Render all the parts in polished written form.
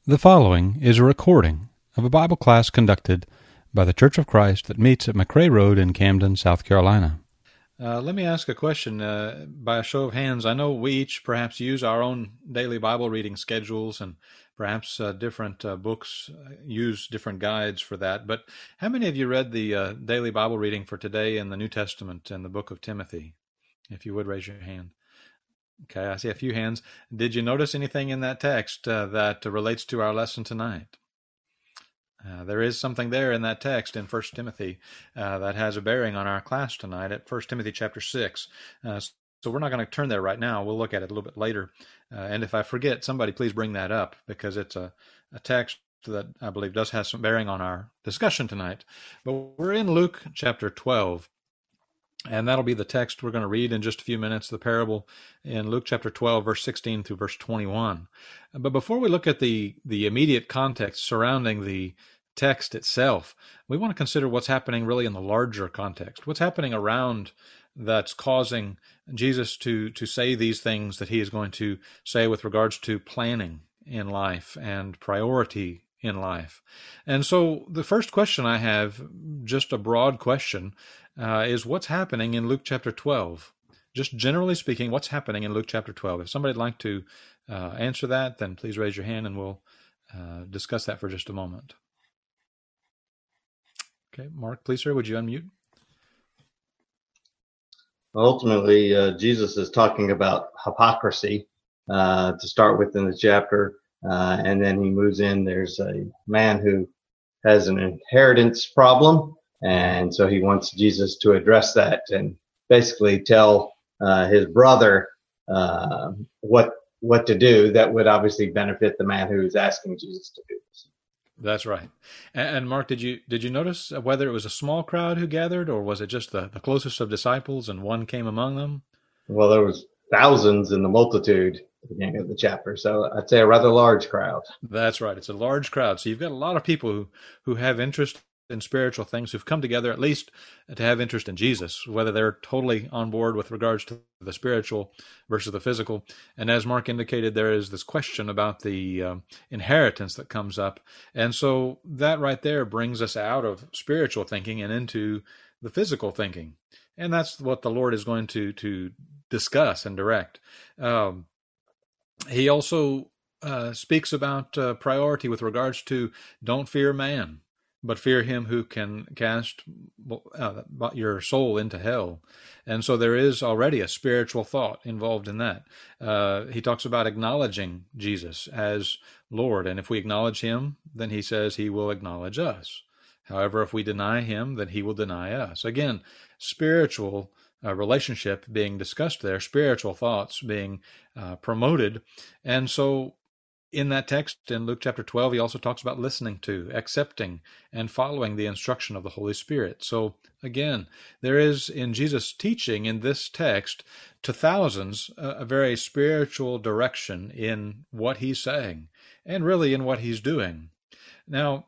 The following is a recording of a Bible class conducted by the Church of Christ that meets at McRae Road in Camden, South Carolina. Let me ask a question by a show of hands. I know we each perhaps use our own daily Bible reading schedules, and perhaps different books use different guides for that. But how many of you read the daily Bible reading for today in the New Testament and the book of Timothy? If you would raise your hand. Okay, I see a few hands. Did you notice anything in that text that relates to our lesson tonight? There is something there in that text in 1 Timothy that has a bearing on our class tonight at 1 Timothy chapter 6. So we're not going to turn there right now. We'll look at it a little bit later. And if I forget, somebody please bring that up, because it's a text that I believe does have some bearing on our discussion tonight. But we're in Luke chapter 12. And that'll be the text we're going to read in just a few minutes, the parable in Luke chapter 12, verse 16 through verse 21. But before we look at the immediate context surrounding the text itself, we want to consider what's happening really in the larger context. What's happening around that's causing Jesus to say these things that he is going to say with regards to planning in life and priority in life. And so the first question I have, just a broad question, is what's happening in Luke chapter 12? Just generally speaking, what's happening in Luke chapter 12? If somebody'd like to answer that, then please raise your hand and we'll discuss that for just a moment. Okay, Mark, please, sir, would you unmute? Ultimately, Jesus is talking about hypocrisy to start with in the chapter, and then he moves in. There's a man who has an inheritance problem, and so he wants Jesus to address that and basically tell his brother what to do that would obviously benefit the man who's asking Jesus to do this. That's right. And Mark, did you notice whether it was a small crowd who gathered, or was it just the closest of disciples and one came among them? Well, there was thousands in the multitude at the beginning of the chapter, so I'd say a rather large crowd. That's right. It's a large crowd. So you've got a lot of people who have interest in spiritual things, who've come together at least to have interest in Jesus, whether they're totally on board with regards to the spiritual versus the physical. And as Mark indicated, there is this question about the inheritance that comes up. And so that right there brings us out of spiritual thinking and into the physical thinking. And that's what the Lord is going to discuss and direct. He also speaks about priority with regards to don't fear man, but fear him who can cast your soul into hell. And so there is already a spiritual thought involved in that. He talks about acknowledging Jesus as Lord. And if we acknowledge him, then he says he will acknowledge us. However, if we deny him, then he will deny us. Again, spiritual relationship being discussed there, spiritual thoughts being promoted. And so in that text in Luke chapter 12, he also talks about listening to, accepting, and following the instruction of the Holy Spirit. So again, there is in Jesus' teaching in this text to thousands a very spiritual direction in what he's saying and really in what he's doing. Now,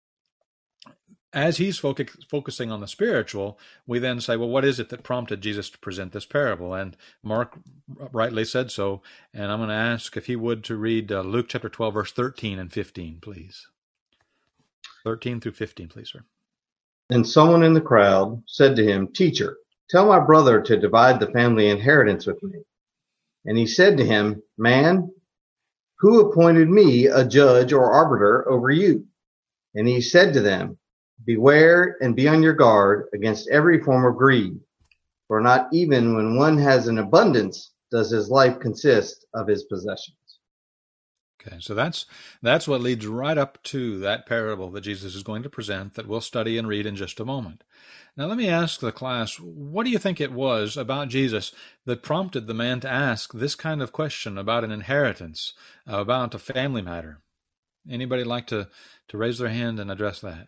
as he's focusing on the spiritual, we then say, well, what is it that prompted Jesus to present this parable? And Mark rightly said so. And I'm going to ask if he would to read Luke chapter 12, verse 13 and 15, please. 13 through 15, please, sir. And someone in the crowd said to him, "Teacher, tell my brother to divide the family inheritance with me." And he said to him, "Man, who appointed me a judge or arbiter over you?" And he said to them, "Beware and be on your guard against every form of greed, for not even when one has an abundance does his life consist of his possessions." Okay, so that's what leads right up to that parable that Jesus is going to present that we'll study and read in just a moment. Now let me ask the class, what do you think it was about Jesus that prompted the man to ask this kind of question about an inheritance, about a family matter? Anybody like to raise their hand and address that?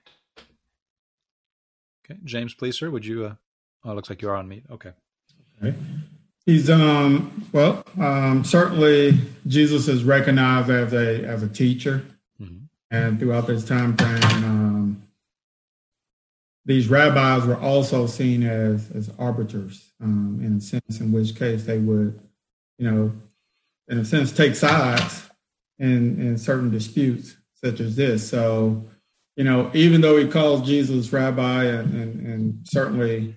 Okay, James, please, sir. Would you? Oh, it looks like you're on mute. Okay. He's certainly Jesus is recognized as a teacher, and throughout this time frame, these rabbis were also seen as arbiters, in a sense, in which case they would, in a sense, take sides in certain disputes such as this. So, even though he calls Jesus rabbi, and certainly,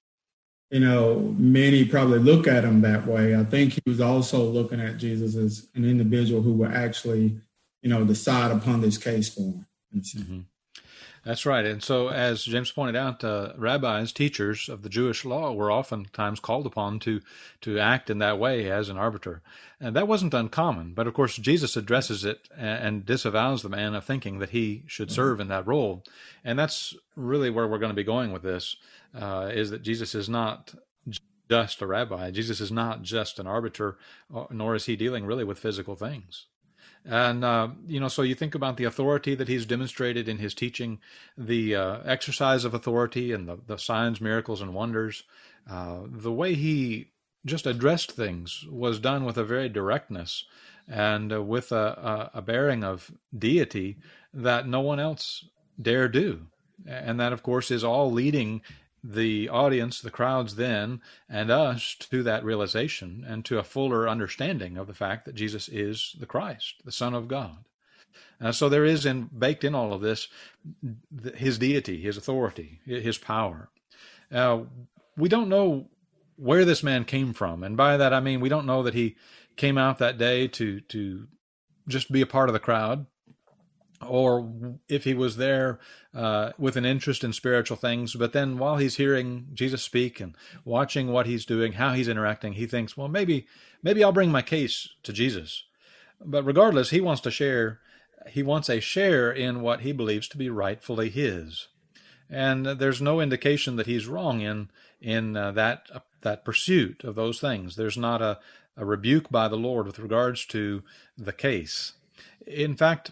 many probably look at him that way, I think he was also looking at Jesus as an individual who would actually, decide upon this case for him. Mm-hmm. That's right. And so, as James pointed out, rabbis, teachers of the Jewish law, were oftentimes called upon to act in that way as an arbiter. And that wasn't uncommon. But, of course, Jesus addresses it and disavows the man of thinking that he should serve in that role. And that's really where we're going to be going with this, is that Jesus is not just a rabbi. Jesus is not just an arbiter, nor is he dealing really with physical things. And, so you think about the authority that he's demonstrated in his teaching, the exercise of authority and the signs, miracles, and wonders. The way he just addressed things was done with a very directness and with a bearing of deity that no one else dare do. And that, of course, is all leading the audience, the crowds then, and us to that realization and to a fuller understanding of the fact that Jesus is the Christ, the Son of God. So there is baked in all of this his deity, his authority, his power. We don't know where this man came from, and by that I mean we don't know that he came out that day to just be a part of the crowd, or if he was there with an interest in spiritual things, but then while he's hearing Jesus speak and watching what he's doing, how he's interacting, he thinks, well, maybe I'll bring my case to Jesus. But regardless, he wants a share in what he believes to be rightfully his. And there's no indication that he's wrong in that pursuit of those things. There's not a rebuke by the Lord with regards to the case. In fact,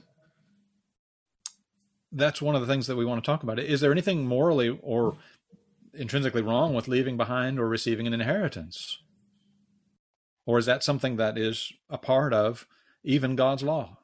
that's one of the things that we want to talk about. Is there anything morally or intrinsically wrong with leaving behind or receiving an inheritance? Or is that something that is a part of even God's law?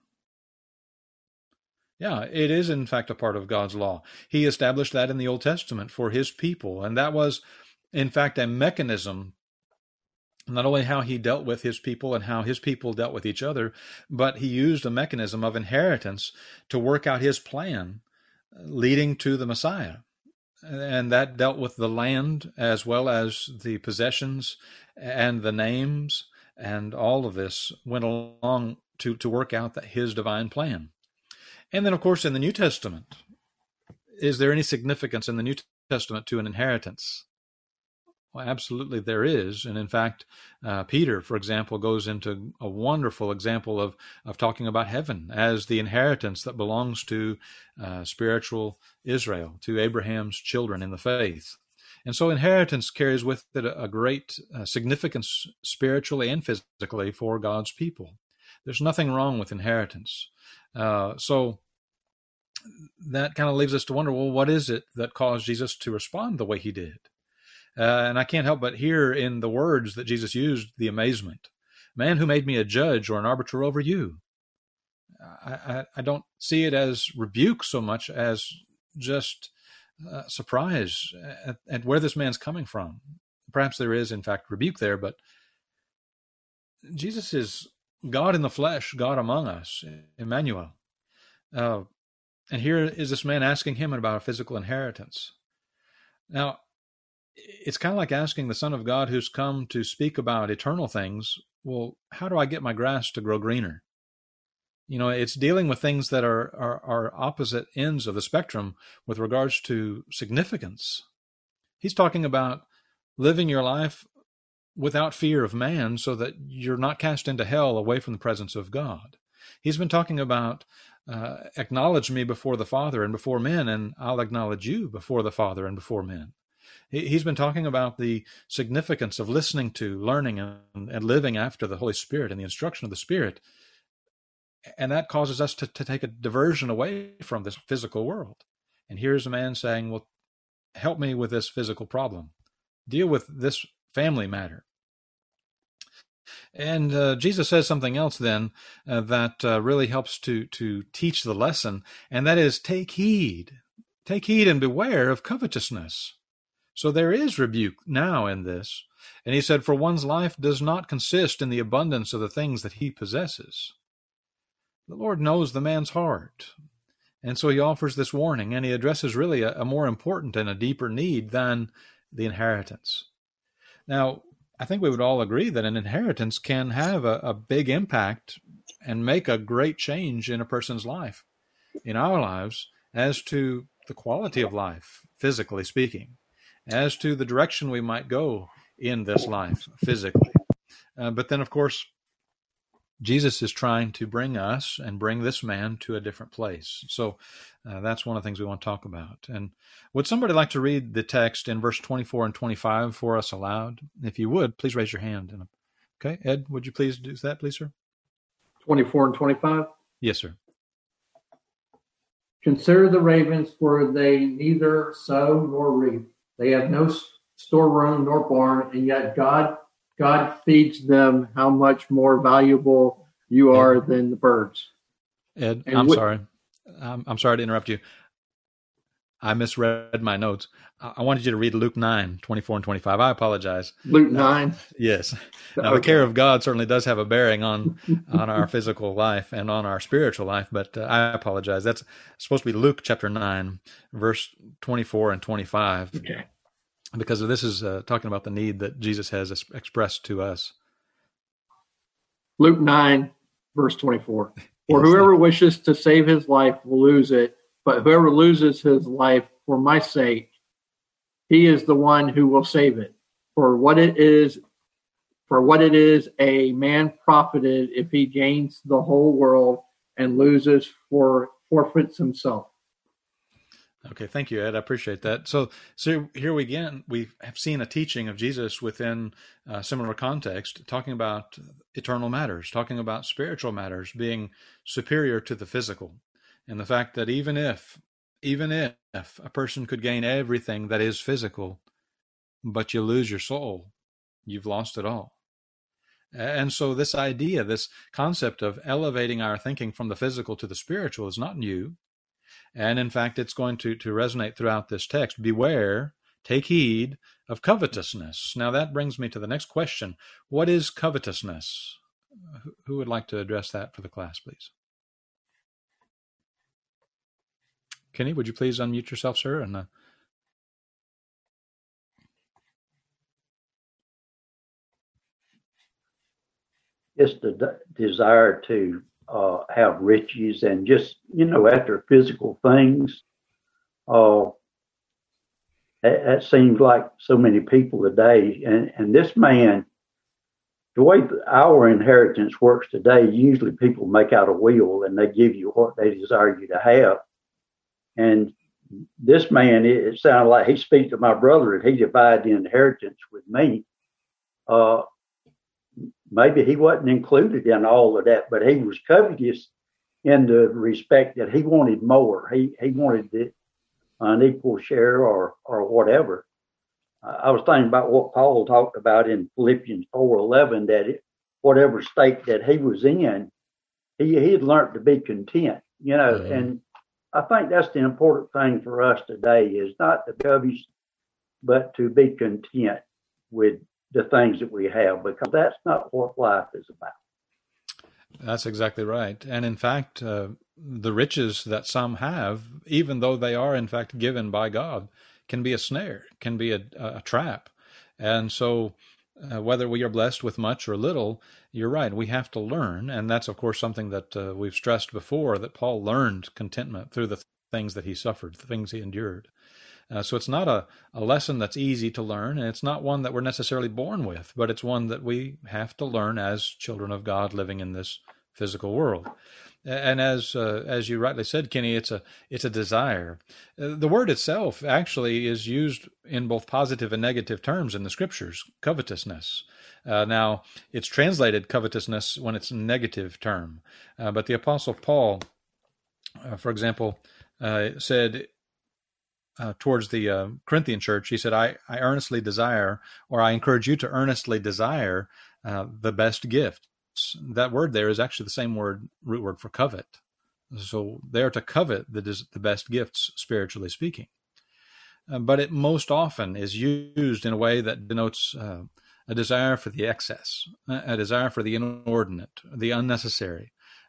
Yeah, it is in fact a part of God's law. He established that in the Old Testament for his people, and that was in fact a mechanism, not only how he dealt with his people and how his people dealt with each other, but he used a mechanism of inheritance to work out his plan leading to the Messiah. And that dealt with the land as well as the possessions and the names, and all of this went along to work out his divine plan. And then, of course, in the New Testament, is there any significance in the New Testament to an inheritance? Well, absolutely there is. And in fact, Peter, for example, goes into a wonderful example of talking about heaven as the inheritance that belongs to spiritual Israel, to Abraham's children in the faith. And so inheritance carries with it a great significance spiritually and physically for God's people. There's nothing wrong with inheritance. So that kind of leaves us to wonder, well, what is it that caused Jesus to respond the way he did? And I can't help but hear in the words that Jesus used the amazement. Man, who made me a judge or an arbiter over you? I don't see it as rebuke so much as just surprise at where this man's coming from. Perhaps there is, in fact, rebuke there, but Jesus is God in the flesh, God among us, Emmanuel. And here is this man asking him about a physical inheritance. Now, it's kind of like asking the Son of God who's come to speak about eternal things, well, how do I get my grass to grow greener? It's dealing with things that are opposite ends of the spectrum with regards to significance. He's talking about living your life without fear of man so that you're not cast into hell away from the presence of God. He's been talking about acknowledge me before the Father and before men, and I'll acknowledge you before the Father and before men. He's been talking about the significance of listening to, learning, and living after the Holy Spirit and the instruction of the Spirit. And that causes us to take a diversion away from this physical world. And here's a man saying, well, help me with this physical problem. Deal with this family matter. And Jesus says something else then that really helps to teach the lesson, and that is take heed. Take heed and beware of covetousness. So there is rebuke now in this. And he said, for one's life does not consist in the abundance of the things that he possesses. the Lord knows the man's heart. And so he offers this warning, and he addresses really a more important and a deeper need than the inheritance. Now, I think we would all agree that an inheritance can have a big impact and make a great change in a person's life, in our lives, as to the quality of life, physically speaking, as to the direction we might go in this life, physically. But then, of course, Jesus is trying to bring us and bring this man to a different place. So that's one of the things we want to talk about. And would somebody like to read the text in verse 24 and 25 for us aloud? If you would, please raise your hand. Okay, Ed, would you please do that, please, sir? 24 and 25? Yes, sir. Consider the ravens, for they neither sow nor reap. They have no storeroom nor barn, and yet God feeds them. How much more valuable you are than the birds. Ed, I'm sorry. I'm sorry to interrupt you. I misread my notes. I wanted you to read Luke 9, 24 and 25. I apologize. Luke 9? Yes. Now, the care of God certainly does have a bearing on our physical life and on our spiritual life, but I apologize. That's supposed to be Luke chapter 9, verse 24 and 25. Okay. Because this is talking about the need that Jesus has expressed to us. Luke 9, verse 24. For whoever wishes to save his life will lose it, but whoever loses his life for my sake, he is the one who will save it. For what it is a man profited if he gains the whole world and forfeits himself. Okay, thank you, Ed. I appreciate that. So here we have seen a teaching of Jesus within a similar context, talking about eternal matters, talking about spiritual matters being superior to the physical, and the fact that even if a person could gain everything that is physical, but you lose your soul, you've lost it all. And so this idea, this concept of elevating our thinking from the physical to the spiritual is not new. And in fact, it's going to resonate throughout this text. Beware, take heed of covetousness. Now that brings me to the next question. What is covetousness? Who would like to address that for the class, please? Kenny, would you please unmute yourself, sir? And It's the desire to have riches and just, after physical things. That seems like so many people today. And this man, the way our inheritance works today, usually people make out a will and they give you what they desire you to have. And this man, it sounded like he speaks to my brother and he divided the inheritance with me. Maybe he wasn't included in all of that, but he was covetous in the respect that he wanted more. He wanted an equal share or whatever. I was thinking about what Paul talked about in Philippians 4:11, that whatever state that he was in, he had learned to be content, mm-hmm. And I think that's the important thing for us today, is not to covet, but to be content with the things that we have, because that's not what life is about. That's exactly right. And in fact, the riches that some have, even though they are in fact given by God, can be a snare, can be a trap. And so whether we are blessed with much or little, you're right, we have to learn. And that's, of course, something that we've stressed before, that Paul learned contentment through the things that he suffered, the things he endured. So it's not a lesson that's easy to learn, and it's not one that we're necessarily born with, but it's one that we have to learn as children of God living in this physical world. And as you rightly said, Kenny, it's a desire. The word itself actually is used in both positive and negative terms in the Scriptures, covetousness. Now, it's translated covetousness when it's a negative term, but the Apostle Paul, for example, said, towards the Corinthian church, he said, I earnestly desire, or I encourage you to earnestly desire the best gifts. That word there is actually the same root word for covet. So they are to covet the best gifts, spiritually speaking. But it most often is used in a way that denotes a desire for the excess, a desire for the inordinate, the unnecessary,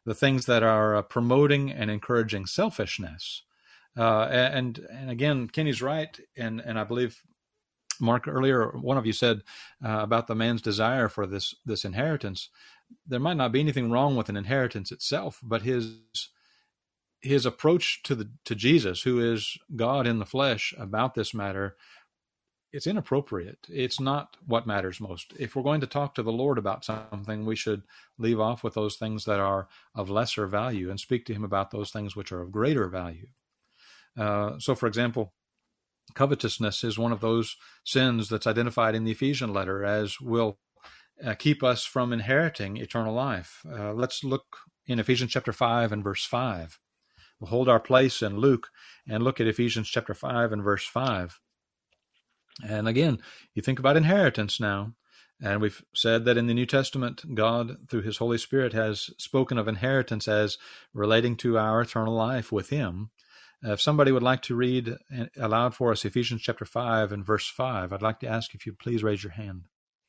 the things that are promoting and encouraging selfishness. And again, Kenny's right, and I believe Mark earlier, one of you said about the man's desire for this inheritance. There might not be anything wrong with an inheritance itself, but his approach to Jesus, who is God in the flesh, about this matter, it's inappropriate. It's not what matters most. If we're going to talk to the Lord about something, we should leave off with those things that are of lesser value and speak to him about those things which are of greater value. So, for example, covetousness is one of those sins that's identified in the Ephesian letter as will keep us from inheriting eternal life. Let's look in Ephesians chapter 5 and verse 5. We'll hold our place in Luke and look at Ephesians chapter 5 and verse 5. And again, you think about inheritance now, and we've said that in the New Testament, God, through his Holy Spirit, has spoken of inheritance as relating to our eternal life with him. If somebody would like to read aloud for us Ephesians chapter 5 and verse 5, I'd like to ask if you'd please raise your hand.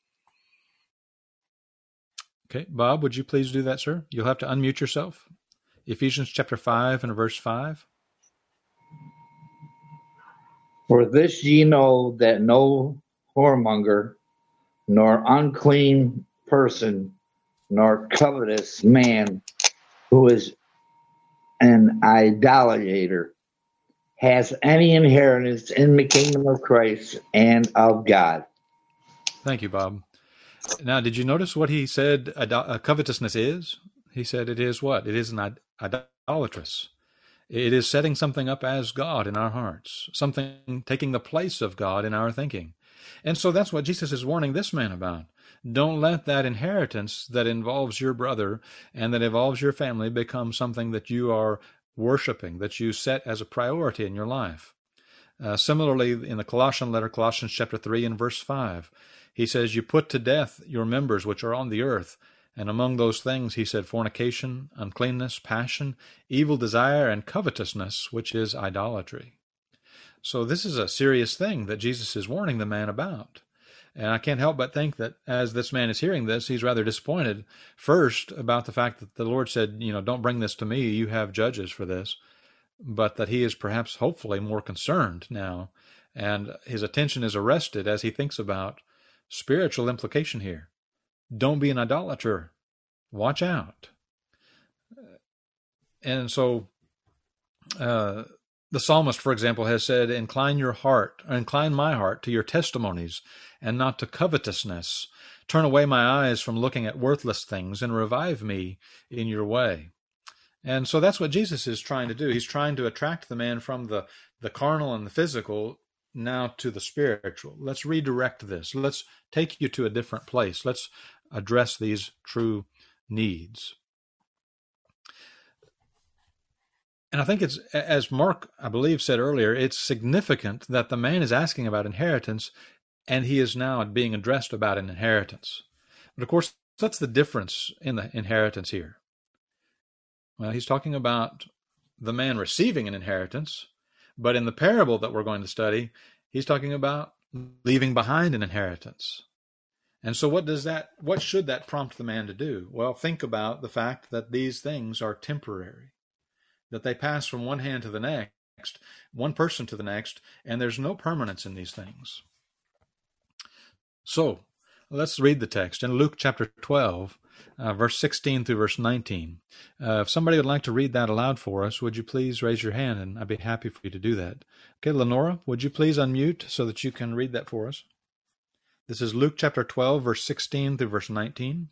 Okay, Bob, would you please do that, sir? You'll have to unmute yourself. Ephesians chapter 5 and verse 5. For this ye know, that no whoremonger, nor unclean person, nor covetous man, who is an idolater, has any inheritance in the kingdom of Christ and of God. Thank you, Bob. Now, did you notice what he said covetousness is? He said it is what? It is an idolatrous. It is setting something up as God in our hearts, something taking the place of God in our thinking. And so that's what Jesus is warning this man about. Don't let that inheritance that involves your brother and that involves your family become something that you are worshiping, that you set as a priority in your life. Similarly, in the Colossian letter, Colossians chapter 3 and verse 5, he says, you put to death your members which are on the earth. And among those things, he said, fornication, uncleanness, passion, evil desire, and covetousness, which is idolatry. So this is a serious thing that Jesus is warning the man about. And I can't help but think that as this man is hearing this, he's rather disappointed, first, about the fact that the Lord said, don't bring this to me, you have judges for this, but that he is perhaps, hopefully, more concerned now, and his attention is arrested as he thinks about spiritual implication here. Don't be an idolater. Watch out. And so the psalmist, for example, has said, incline my heart to your testimonies and not to covetousness. Turn away my eyes from looking at worthless things and revive me in your way. And so that's what Jesus is trying to do. He's trying to attract the man from the carnal and the physical now to the spiritual. Let's redirect this. Let's take you to a different place. Let's address these true needs. And I think it's, as Mark, I believe, said earlier, it's significant that the man is asking about inheritance and he is now being addressed about an inheritance. But of course, that's the difference in the inheritance here. Well, he's talking about the man receiving an inheritance, but in the parable that we're going to study, he's talking about leaving behind an inheritance. And so what should that prompt the man to do? Well, think about the fact that these things are temporary, that they pass from one hand to the next, one person to the next, and there's no permanence in these things. So let's read the text in Luke chapter 12, verse 16 through verse 19. If somebody would like to read that aloud for us, would you please raise your hand, and I'd be happy for you to do that. Okay, Lenora, would you please unmute so that you can read that for us? This is Luke chapter 12, verse 16 through verse 19.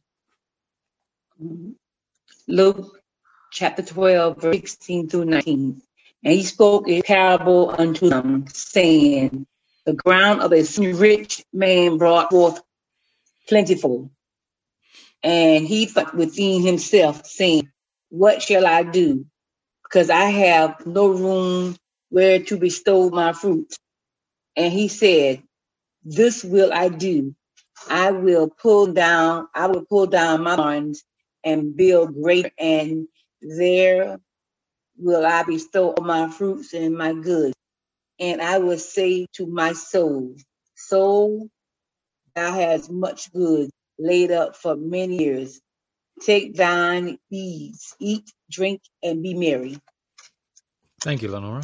Luke chapter 12, verse 16 through 19. And he spoke a parable unto them, saying, the ground of a rich man brought forth plentiful. And he thought within himself, saying, what shall I do? Because I have no room where to bestow my fruit. And he said, this will I do. I will pull down my barns and build greater, and there will I bestow my fruits and my goods. And I will say to my soul, soul, thou hast much good laid up for many years. Take thine ease, eat, drink, and be merry. Thank you, Lenora.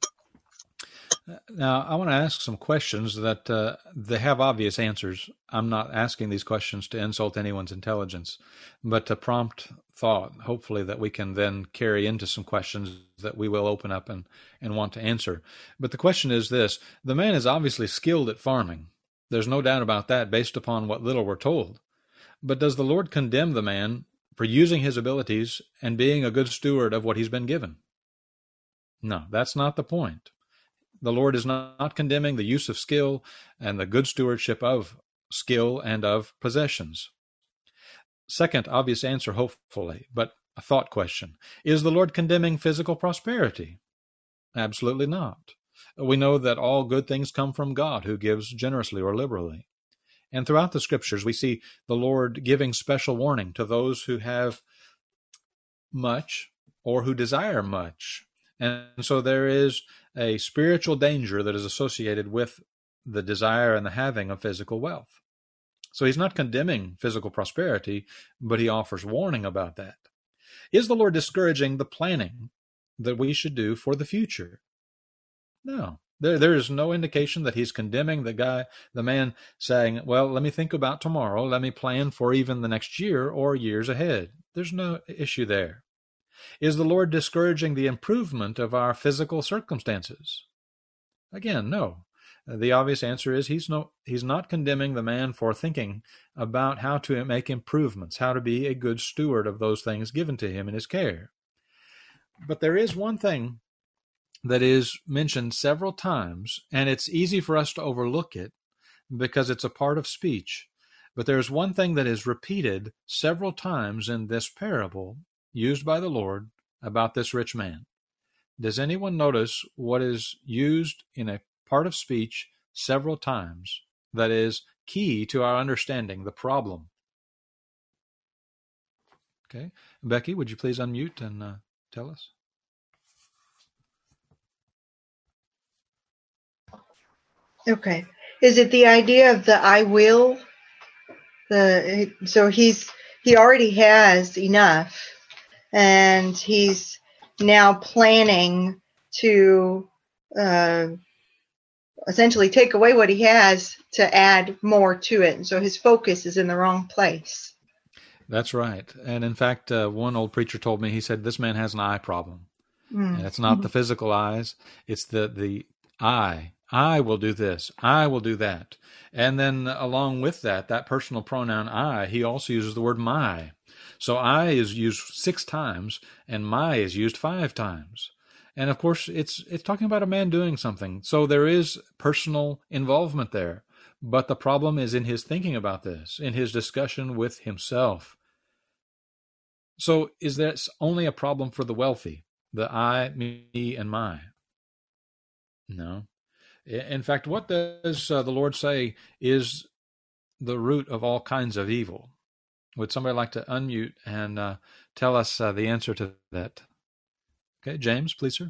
Now, I want to ask some questions that they have obvious answers. I'm not asking these questions to insult anyone's intelligence, but to prompt thought, hopefully that we can then carry into some questions that we will open up and want to answer. But the question is this: the man is obviously skilled at farming. There's no doubt about that based upon what little we're told. But does the Lord condemn the man for using his abilities and being a good steward of what he's been given? No, that's not the point. The Lord is not condemning the use of skill and the good stewardship of skill and of possessions. Second obvious answer, hopefully, but a thought question. Is the Lord condemning physical prosperity? Absolutely not. We know that all good things come from God, who gives generously or liberally. And throughout the Scriptures, we see the Lord giving special warning to those who have much or who desire much. And so there is a spiritual danger that is associated with the desire and the having of physical wealth. So he's not condemning physical prosperity, but he offers warning about that. Is the Lord discouraging the planning that we should do for the future? No. There is no indication that he's condemning the man saying, well, let me think about tomorrow. Let me plan for even the next year or years ahead. There's no issue there. Is the Lord discouraging the improvement of our physical circumstances? Again, no. The obvious answer is he's not condemning the man for thinking about how to make improvements, how to be a good steward of those things given to him in his care. But there is one thing that is mentioned several times, and it's easy for us to overlook it because it's a part of speech. But there's one thing that is repeated several times in this parable used by the Lord about this rich man. Does anyone notice what is used in a part of speech several times that is key to our understanding the problem? Okay. Becky, would you please unmute and tell us? Okay. Is it the idea of the I will? So he already has enough, and he's now planning to essentially take away what he has to add more to it. And so his focus is in the wrong place. That's right. And in fact, one old preacher told me, he said, this man has an eye problem. And it's not the physical eyes, it's the I. I will do this. I will do that. And then along with that personal pronoun I, he also uses the word my. So I is used 6 times and my is used 5 times. And of course, it's talking about a man doing something. So there is personal involvement there. But the problem is in his thinking about this, in his discussion with himself. So is this only a problem for the wealthy? The I, me, and my? No. In fact, what does the Lord say is the root of all kinds of evil? Would somebody like to unmute and tell us the answer to that? Okay, James, please, sir.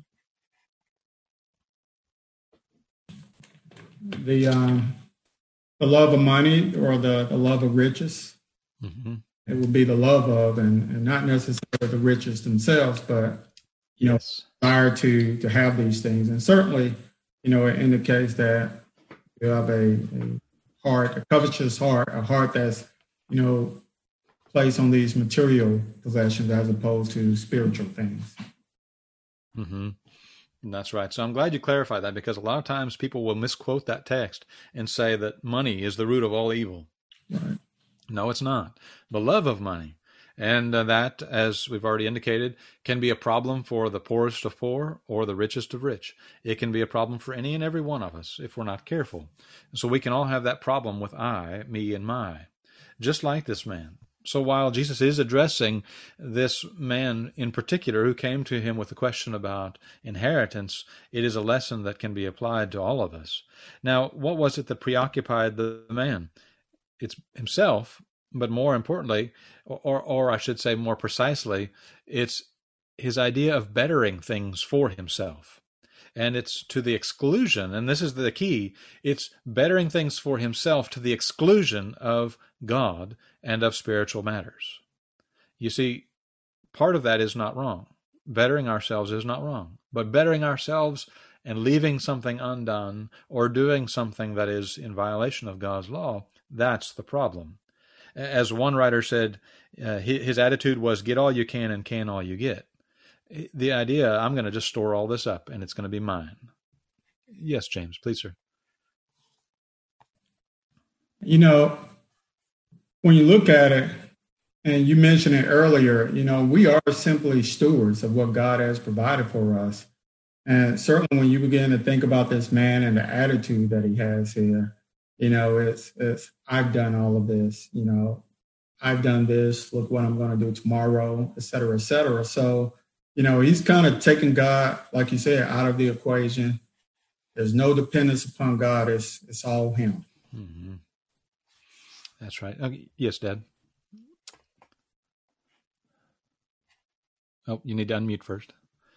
The love of money or the love of riches. Mm-hmm. It will be the love of, and not necessarily the riches themselves, but desire to have these things. And certainly, it indicates that you have a heart, a covetous heart, a heart that's, placed on these material possessions as opposed to spiritual things. Mm-hmm. That's right. So I'm glad you clarified that, because a lot of times people will misquote that text and say that money is the root of all evil. Right. No, it's not. The love of money. And that, as we've already indicated, can be a problem for the poorest of poor or the richest of rich. It can be a problem for any and every one of us if we're not careful. So we can all have that problem with I, me, and my, just like this man. So while Jesus is addressing this man in particular who came to him with a question about inheritance, it is a lesson that can be applied to all of us. Now, what was it that preoccupied the man? It's himself. But more importantly, or I should say more precisely, it's his idea of bettering things for himself. And it's to the exclusion, and this is the key, it's bettering things for himself to the exclusion of God and of spiritual matters. You see, part of that is not wrong. Bettering ourselves is not wrong. But bettering ourselves and leaving something undone or doing something that is in violation of God's law, that's the problem. As one writer said, his attitude was, get all you can and can all you get. The idea, I'm going to just store all this up and it's going to be mine. Yes, James, please, sir. You know, when you look at it, and you mentioned it earlier, you know, we are simply stewards of what God has provided for us. And certainly when you begin to think about this man and the attitude that he has here, you know, it's I've done all of this, you know, I've done this, look what I'm going to do tomorrow, et cetera, et cetera. So, you know, he's kind of taken God, like you said, out of the equation. There's no dependence upon God. It's all him. Mm-hmm. That's right. Yes, Dad. Oh, you need to unmute first.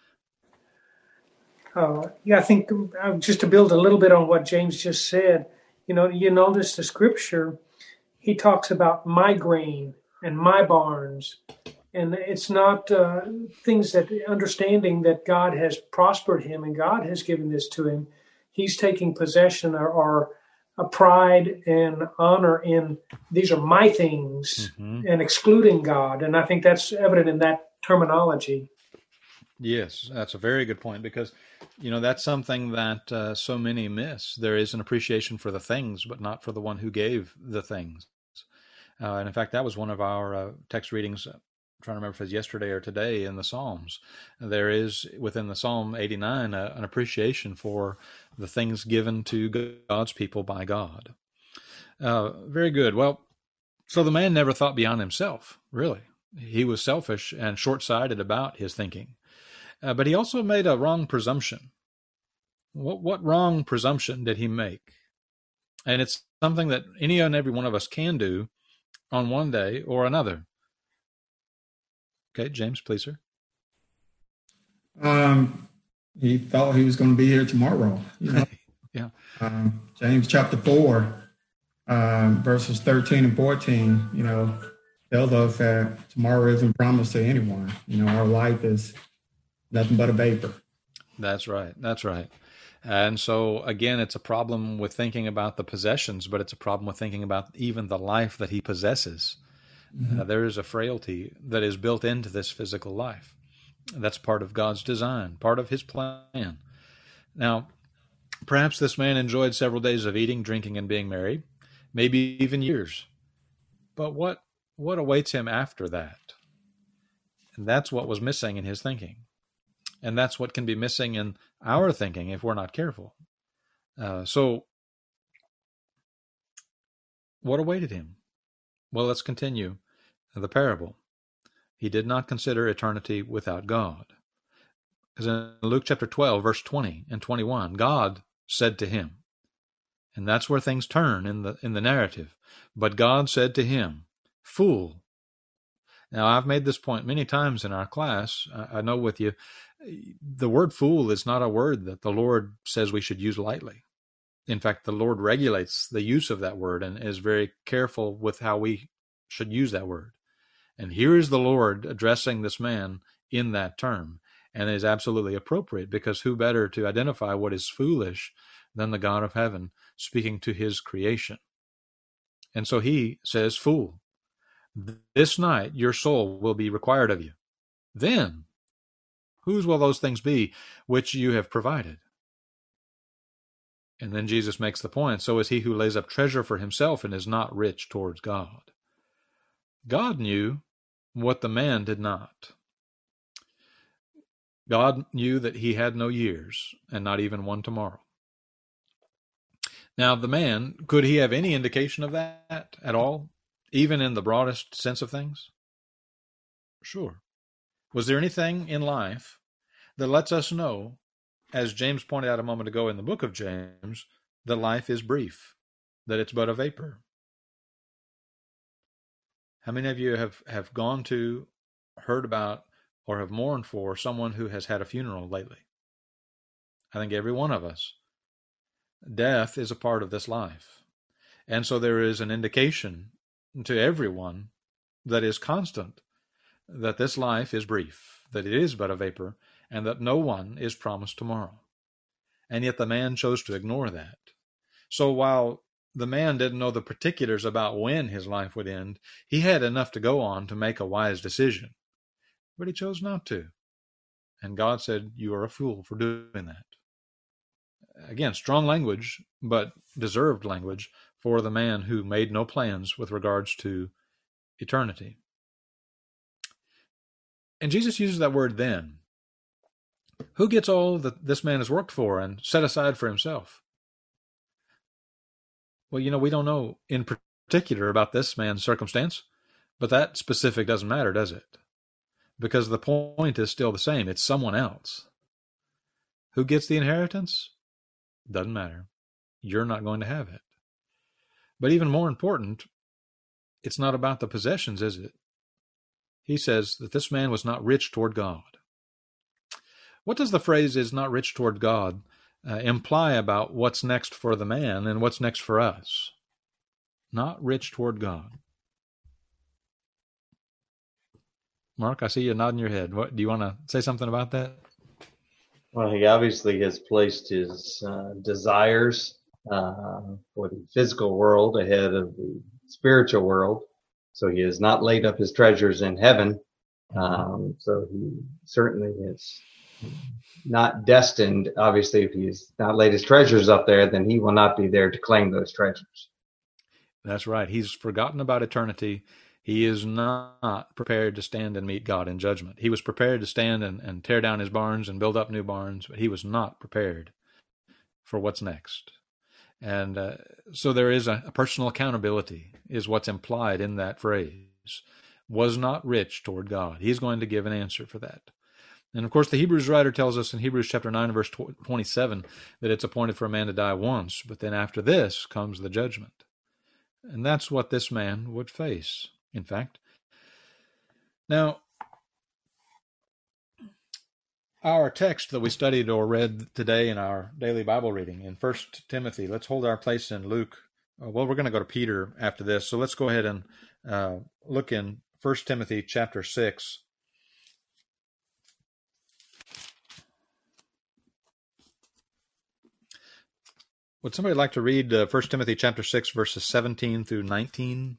Yeah, I think just to build a little bit on what James just said, you know, you notice the scripture, he talks about my grain and my barns. And it's not things that understanding that God has prospered him and God has given this to him. He's taking possession or a pride and honor in these are my things and excluding God. And I think that's evident in that terminology. Yes, that's a very good point because, you know, that's something that so many miss. There is an appreciation for the things, but not for the one who gave the things. And in fact, that was one of our text readings. I'm trying to remember if it was yesterday or today in the Psalms. There is within the Psalm 89 an appreciation for the things given to God's people by God. Very good. Well, so the man never thought beyond himself, really. He was selfish and short-sighted about his thinking. But he also made a wrong presumption. What wrong presumption did he make? And it's something that any and every one of us can do on one day or another. Okay, James, please, sir. He thought he was going to be here tomorrow. You know? Yeah. James chapter 4, verses 13 and 14, you know, tells us that tomorrow isn't promised to anyone. You know, our life is nothing but a vapor. That's right. That's right. And so, again, it's a problem with thinking about the possessions, but it's a problem with thinking about even the life that he possesses. There is a frailty that is built into this physical life. That's part of God's design, part of his plan. Now, perhaps this man enjoyed several days of eating, drinking, and being merry, maybe even years. But what awaits him after that? And that's what was missing in his thinking. And that's what can be missing in our thinking if we're not careful. So what awaited him? Well, let's continue the parable. He did not consider eternity without God. Because in Luke chapter 12, verse 20 and 21, God said to him, and that's where things turn in the narrative. But God said to him, "Fool." Now, I've made this point many times in our class. I know with you, the word fool is not a word that the Lord says we should use lightly. In fact, the Lord regulates the use of that word and is very careful with how we should use that word. And here is the Lord addressing this man in that term. And it is absolutely appropriate because who better to identify what is foolish than the God of heaven speaking to his creation? And so he says, "Fool, this night your soul will be required of you. Then, whose will those things be which you have provided?" And then Jesus makes the point, so is he who lays up treasure for himself and is not rich towards God. God knew what the man did not. God knew that he had no years and not even one tomorrow. Now, the man, could he have any indication of that at all, even in the broadest sense of things? Sure. Was there anything in life that lets us know, as James pointed out a moment ago in the book of James, that life is brief, that it's but a vapor? How many of you have gone to, heard about, or have mourned for someone who has had a funeral lately? I think every one of us. Death is a part of this life. And so there is an indication to everyone that is constant that this life is brief, that it is but a vapor, and that no one is promised tomorrow. And yet the man chose to ignore that. So while the man didn't know the particulars about when his life would end, he had enough to go on to make a wise decision. But he chose not to. And God said, "You are a fool for doing that." Again, strong language, but deserved language for the man who made no plans with regards to eternity. And Jesus uses that word "then." Who gets all that this man has worked for and set aside for himself? Well, we don't know in particular about this man's circumstance, but that specific doesn't matter, does it? Because the point is still the same. It's someone else. Who gets the inheritance? Doesn't matter. You're not going to have it. But even more important, it's not about the possessions, is it? He says that this man was not rich toward God. What does the phrase "is not rich toward God" imply about what's next for the man and what's next for us? Not rich toward God. Mark, I see you nodding your head. What do you want to say something about that? Well, he obviously has placed his desires for the physical world ahead of the spiritual world. So he has not laid up his treasures in heaven. So he certainly is not destined. Obviously, if he's not laid his treasures up there, then he will not be there to claim those treasures. That's right. He's forgotten about eternity. He is not prepared to stand and meet God in judgment. He was prepared to stand and tear down his barns and build up new barns, but he was not prepared for what's next. And so there is a personal accountability, is what's implied in that phrase. Was not rich toward God. He's going to give an answer for that. And of course, the Hebrews writer tells us in Hebrews chapter 9, verse 27, that it's appointed for a man to die once, but then after this comes the judgment. And that's what this man would face, in fact. Now, our text that we studied or read today in our daily Bible reading in 1 Timothy, let's hold our place in Luke. Well, we're going to go to Peter after this, so let's go ahead and look in 1 Timothy chapter 6. Would somebody like to read 1 Timothy chapter 6, verses 17 through 19?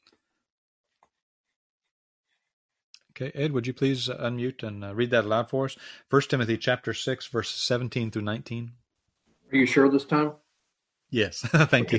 Okay, Ed, would you please unmute and read that aloud for us? 1 Timothy chapter 6, verses 17 through 19. Are you sure this time? Yes, thank you.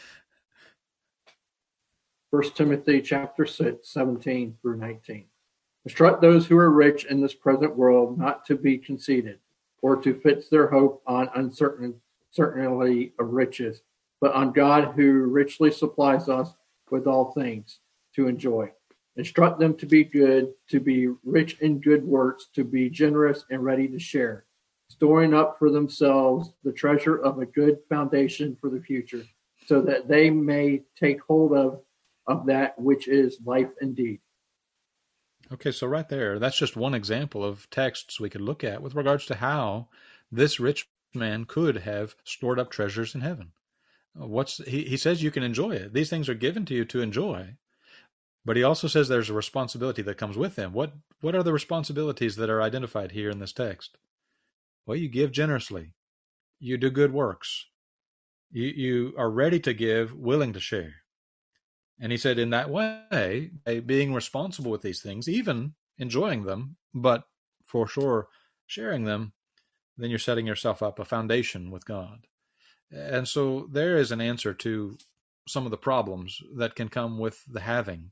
1 Timothy chapter 6, 17 through 19. Instruct those who are rich in this present world not to be conceited, or to fix their hope on uncertainty of riches, but on God who richly supplies us with all things to enjoy. Instruct them to be good, to be rich in good works, to be generous and ready to share, storing up for themselves the treasure of a good foundation for the future, so that they may take hold of that which is life indeed. Okay, so right there, that's just one example of texts we could look at with regards to how this rich man could have stored up treasures in heaven. He says you can enjoy it. These things are given to you to enjoy. But he also says there's a responsibility that comes with them. What are the responsibilities that are identified here in this text? Well, you give generously. You do good works. You are ready to give, willing to share. And he said in that way, being responsible with these things, even enjoying them, but for sure sharing them, then you're setting yourself up a foundation with God. And so there is an answer to some of the problems that can come with the having,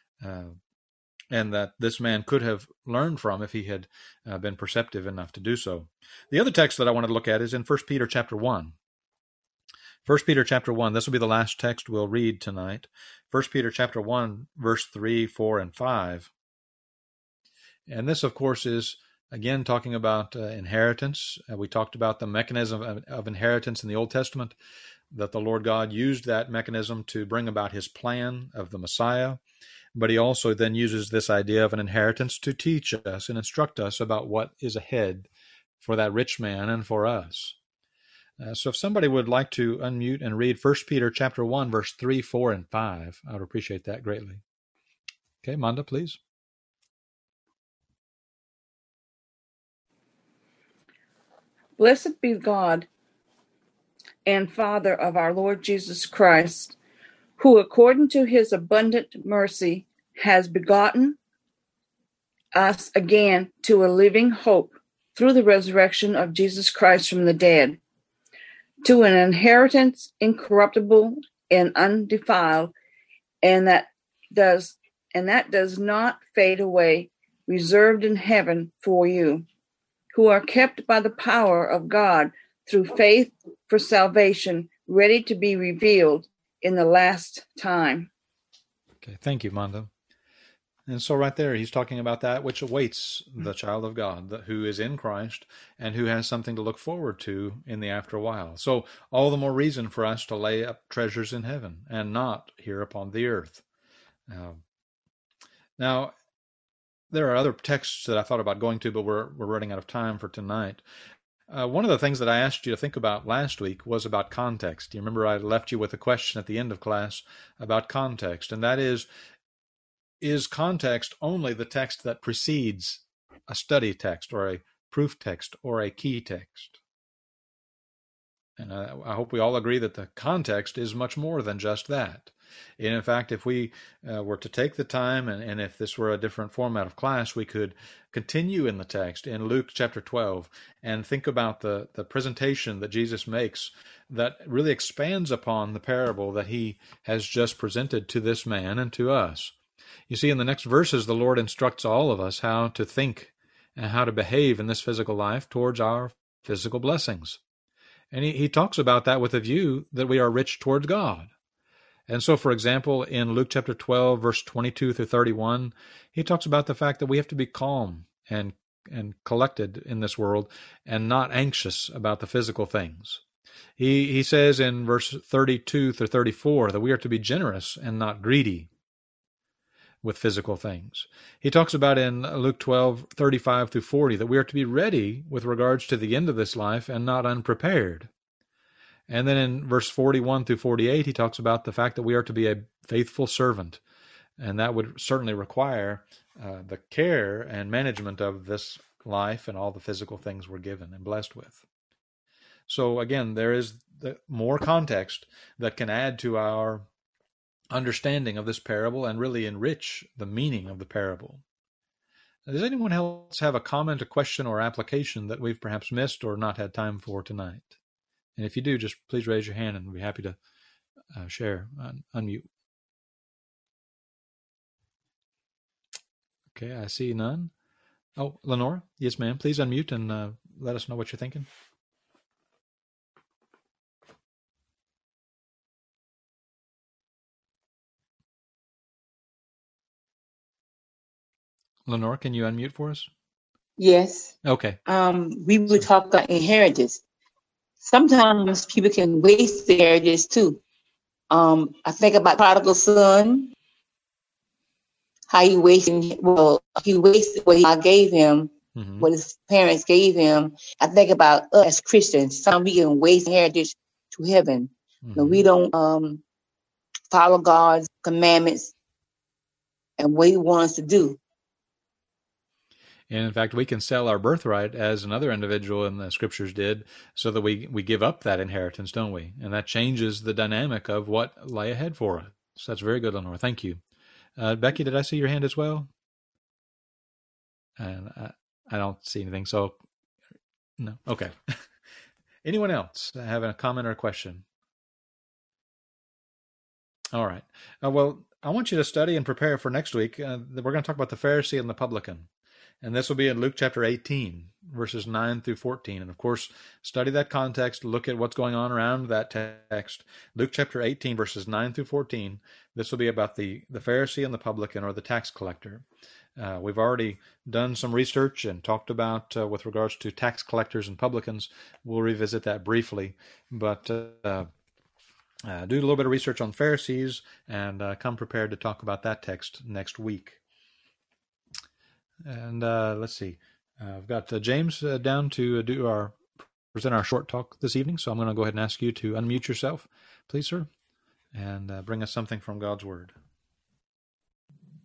and that this man could have learned from if he had been perceptive enough to do so. The other text that I want to look at is in 1 Peter chapter 1. 1 Peter chapter 1, this will be the last text we'll read tonight. 1 Peter chapter 1, verse 3, 4, and 5. And this, of course, is, again, talking about inheritance. We talked about the mechanism of inheritance in the Old Testament, that the Lord God used that mechanism to bring about his plan of the Messiah. But he also then uses this idea of an inheritance to teach us and instruct us about what is ahead for that rich man and for us. So if somebody would like to unmute and read 1 Peter chapter 1, verse 3, 4, and 5, I would appreciate that greatly. Okay, Manda, please. Blessed be God and Father of our Lord Jesus Christ, who according to his abundant mercy has begotten us again to a living hope through the resurrection of Jesus Christ from the dead, to an inheritance incorruptible and undefiled, and that does not fade away, reserved in heaven for you, who are kept by the power of God through faith for salvation, ready to be revealed in the last time. Okay, thank you, Mondo. And so right there, he's talking about that which awaits the child of God, who is in Christ and who has something to look forward to in the after while. So all the more reason for us to lay up treasures in heaven and not here upon the earth. Now, there are other texts that I thought about going to, but we're running out of time for tonight. One of the things that I asked you to think about last week was about context. You remember I left you with a question at the end of class about context, and that is context only the text that precedes a study text or a proof text or a key text? And I hope we all agree that the context is much more than just that. And in fact, if we were to take the time, and if this were a different format of class, we could continue in the text in Luke chapter 12 and think about the presentation that Jesus makes that really expands upon the parable that he has just presented to this man and to us. You see, in the next verses, the Lord instructs all of us how to think and how to behave in this physical life towards our physical blessings. And he talks about that with a view that we are rich towards God. And so, for example, in Luke chapter 12, verse 22 through 31, he talks about the fact that we have to be calm and collected in this world and not anxious about the physical things. He says in verse 32 through 34 that we are to be generous and not greedy with physical things. He talks about in Luke 12, 35 through 40 that we are to be ready with regards to the end of this life and not unprepared. And then in verse 41 through 48, he talks about the fact that we are to be a faithful servant. And that would certainly require the care and management of this life and all the physical things we're given and blessed with. So again, there is more context that can add to our understanding of this parable and really enrich the meaning of the parable. Now, does anyone else have a comment, a question, or application that we've perhaps missed or not had time for tonight? And if you do, just please raise your hand and we'll be happy to share, unmute. Okay, I see none. Oh, Lenora? Yes, ma'am. Please unmute and let us know what you're thinking. Lenore, can you unmute for us? Yes. Okay. We would talk about inheritance. Sometimes people can waste their inheritance too. I think about prodigal son, how he wasted what God gave him, what his parents gave him. I think about us as Christians. Sometimes we can waste inheritance to heaven. When we don't follow God's commandments and what he wants us to do. And in fact, we can sell our birthright as another individual in the scriptures did so that we give up that inheritance, don't we? And that changes the dynamic of what lay ahead for us. So that's very good, Lenore. Thank you. Becky, did I see your hand as well? And I don't see anything, so no. Okay. Anyone else having a comment or a question? All right. Well, I want you to study and prepare for next week. We're going to talk about the Pharisee and the publican. And this will be in Luke chapter 18, verses 9 through 14. And of course, study that context, look at what's going on around that text. Luke chapter 18, verses 9 through 14. This will be about the Pharisee and the publican, or the tax collector. We've already done some research and talked about with regards to tax collectors and publicans. We'll revisit that briefly. But do a little bit of research on Pharisees and come prepared to talk about that text next week. And let's see, I've got James down to present our short talk this evening, so I'm going to go ahead and ask you to unmute yourself, please, sir, and bring us something from God's Word.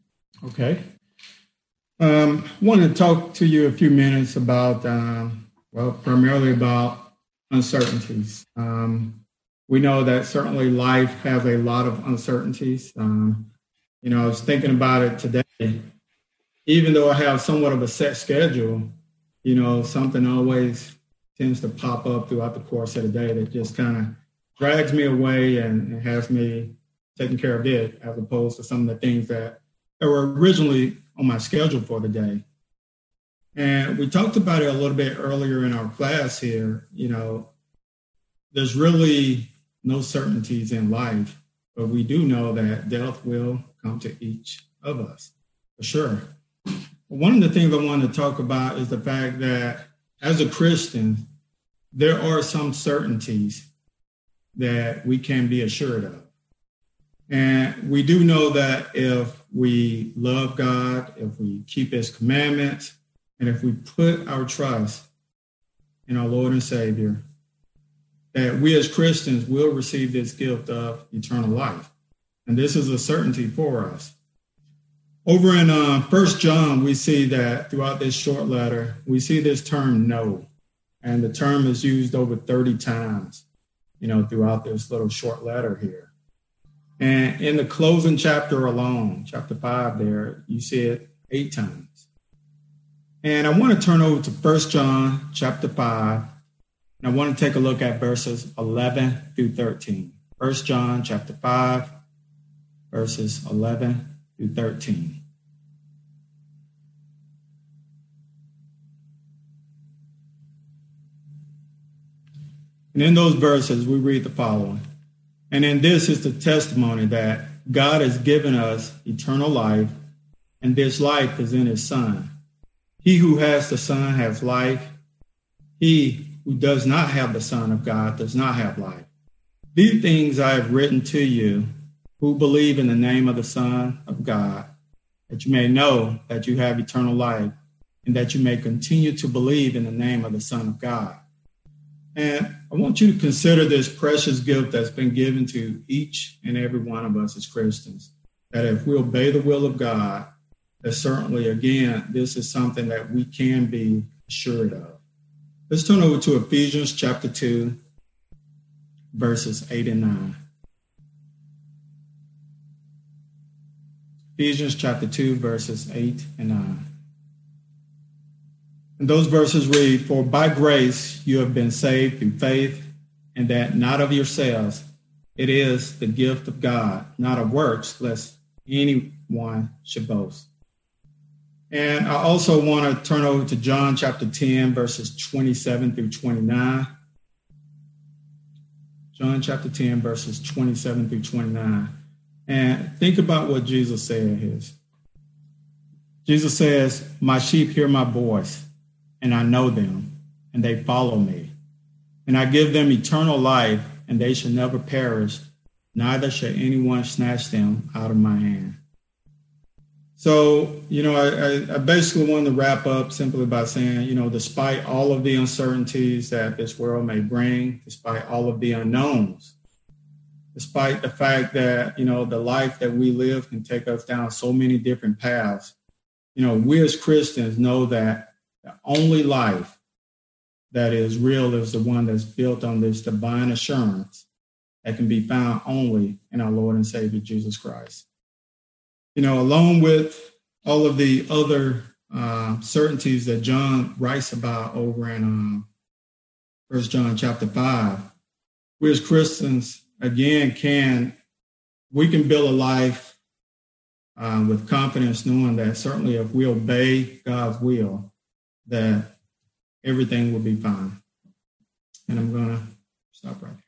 Okay. I want to talk to you a few minutes about Well, primarily about uncertainties. We know that certainly life has a lot of uncertainties. I was thinking about it today. Even though I have somewhat of a set schedule, something always tends to pop up throughout the course of the day that just kind of drags me away and has me taking care of it, as opposed to some of the things that were originally on my schedule for the day. And we talked about it a little bit earlier in our class here. There's really no certainties in life, but we do know that death will come to each of us, for sure. One of the things I want to talk about is the fact that as a Christian, there are some certainties that we can be assured of. And we do know that if we love God, if we keep his commandments, and if we put our trust in our Lord and Savior, that we as Christians will receive this gift of eternal life. And this is a certainty for us. Over in 1 John, we see that throughout this short letter, we see this term "know." And the term is used over 30 times, throughout this little short letter here. And in the closing chapter alone, chapter 5 there, you see it 8 times. And I want to turn over to 1 John chapter 5, and I want to take a look at verses 11 through 13. 1 John chapter 5, verses 11 through 13. And in those verses, we read the following. And in this is the testimony that God has given us eternal life, and this life is in his Son. He who has the Son has life. He who does not have the Son of God does not have life. These things I have written to you who believe in the name of the Son of God, that you may know that you have eternal life, and that you may continue to believe in the name of the Son of God. And I want you to consider this precious gift that's been given to each and every one of us as Christians, that if we obey the will of God, that certainly, again, this is something that we can be assured of. Let's turn over to Ephesians chapter 2, verses 8 and 9. Ephesians chapter 2, verses 8 and 9. And those verses read, "For by grace you have been saved through faith, and that not of yourselves. It is the gift of God, not of works, lest anyone should boast." And I also want to turn over to John chapter 10, verses 27 through 29. John chapter 10, verses 27 through 29. And think about what Jesus said here. Jesus says, "My sheep hear my voice, and I know them, and they follow me. And I give them eternal life, and they shall never perish, neither shall anyone snatch them out of my hand." So, I basically wanted to wrap up simply by saying, despite all of the uncertainties that this world may bring, despite all of the unknowns, despite the fact that, the life that we live can take us down so many different paths, we as Christians know that the only life that is real is the one that's built on this divine assurance that can be found only in our Lord and Savior, Jesus Christ. Along with all of the other certainties that John writes about over in 1 John chapter 5, we as Christians, again, we can build a life with confidence, knowing that certainly if we obey God's will, that everything will be fine. And I'm going to stop right here.